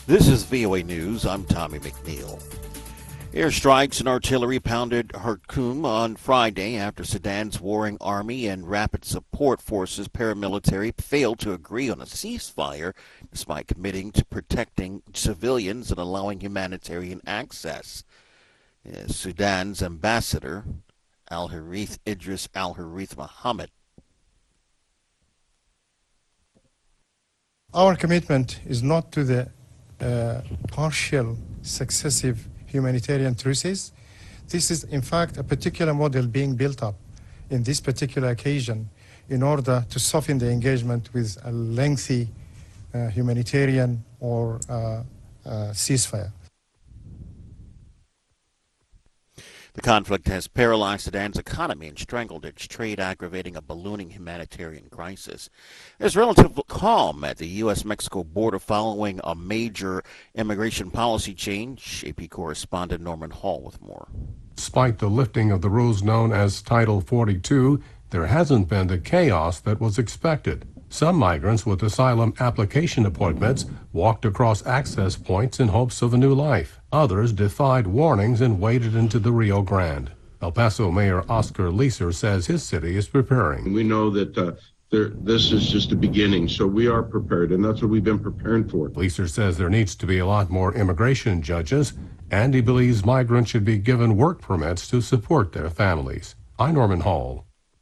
This is VOA News. I'm Tommy McNeil. Airstrikes and artillery pounded Khartoum on Friday after Sudan's warring army and rapid support forces paramilitary failed to agree on a ceasefire despite committing to protecting civilians and allowing humanitarian access. Sudan's ambassador, Al-Harith Idris Al-Harith Mohammed. Our commitment is not to the partial successive humanitarian truces. This is, in fact, a particular model being built up in this particular occasion in order to soften the engagement with a lengthy humanitarian or ceasefire. The conflict has paralyzed Sudan's economy and strangled its trade, aggravating a ballooning humanitarian crisis. There's relative calm at the U.S.-Mexico border following a major immigration policy change. AP correspondent Norman Hall with more. Despite the lifting of the rules known as Title 42, there hasn't been the chaos that was expected. Some migrants with asylum application appointments walked across access points in hopes of a new life. Others defied warnings and waded into the Rio Grande. El Paso Mayor Oscar Leeser says his city is preparing. We know that this is just the beginning, so we are prepared, and that's what we've been preparing for. Leeser says there needs to be a lot more immigration judges, and he believes migrants should be given work permits to support their families. I'm Norman Hall.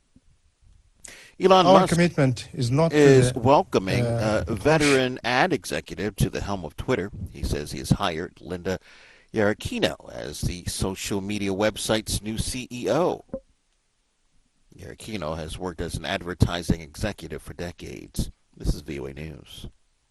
Elon Our Musk commitment is not welcoming a veteran ad executive to the helm of Twitter. He says he has hired Linda Yaraquino as the social media website's new CEO. Yaraquino has worked as an advertising executive for decades. This is VOA News.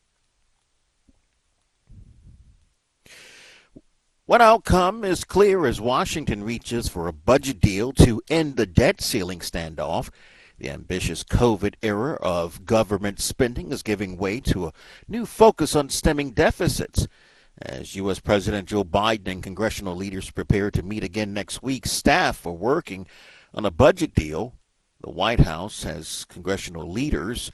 One outcome is clear as Washington reaches for a budget deal to end the debt ceiling standoff. The ambitious COVID era of government spending is giving way to a new focus on stemming deficits. As U.S. President Joe Biden and congressional leaders prepare to meet again next week, staff are working on a budget deal. The White House has congressional leaders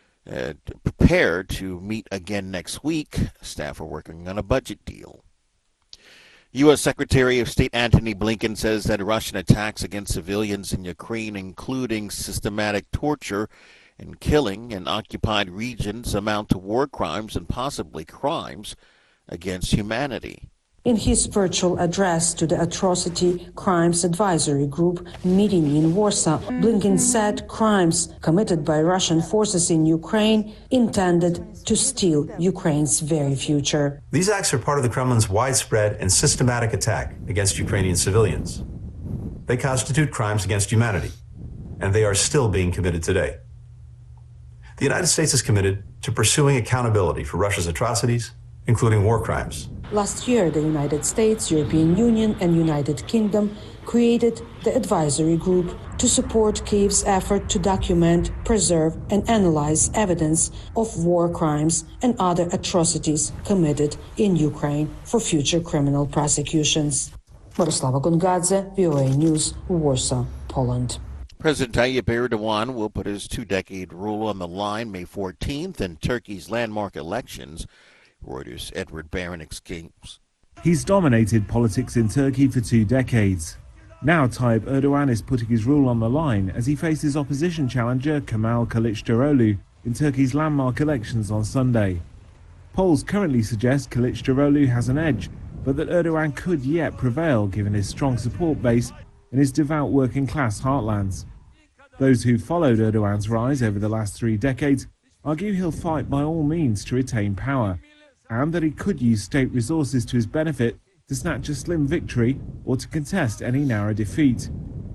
prepared to meet again next week. Staff are working on a budget deal. U.S. Secretary of State Antony Blinken says that Russian attacks against civilians in Ukraine, including systematic torture and killing in occupied regions, amount to war crimes and possibly crimes against humanity. In his virtual address to the Atrocity Crimes Advisory Group meeting in Warsaw, Blinken said crimes committed by Russian forces in Ukraine intended to steal Ukraine's very future. These acts are part of the Kremlin's widespread and systematic attack against Ukrainian civilians. They constitute crimes against humanity, and they are still being committed today. The United States is committed to pursuing accountability for Russia's atrocities, including war crimes. Last year, the United States, European Union, and United Kingdom created the advisory group to support Kyiv's effort to document, preserve, and analyze evidence of war crimes and other atrocities committed in Ukraine for future criminal prosecutions. Miroslava Gongadze, VOA News, Warsaw, Poland. President Tayyip Erdogan will put his two-decade rule on the line May 14th in Turkey's landmark elections. Reuters' Edward Barron exclaims. He's dominated politics in Turkey for 2 decades. Now Tayyip Erdogan is putting his rule on the line as he faces opposition challenger Kemal Kılıçdaroğlu in Turkey's landmark elections on Sunday. Polls currently suggest Kılıçdaroğlu has an edge, but that Erdogan could yet prevail given his strong support base in his devout working-class heartlands. Those who followed Erdogan's rise over the last 3 decades argue he'll fight by all means to retain power, and that he could use state resources to his benefit to snatch a slim victory or to contest any narrow defeat.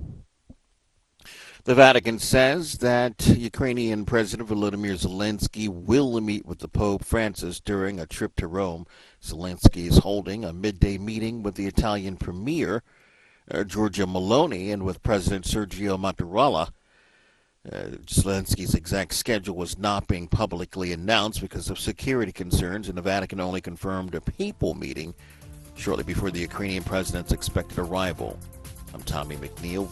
The Vatican says that Ukrainian President Volodymyr Zelensky will meet with the Pope Francis during a trip to Rome. Zelensky is holding a midday meeting with the Italian Premier, Giorgia Meloni, and with President Sergio Mattarella. Zelensky's exact schedule was not being publicly announced because of security concerns, and the Vatican only confirmed a papal meeting shortly before the Ukrainian president's expected arrival. I'm Tommy McNeil.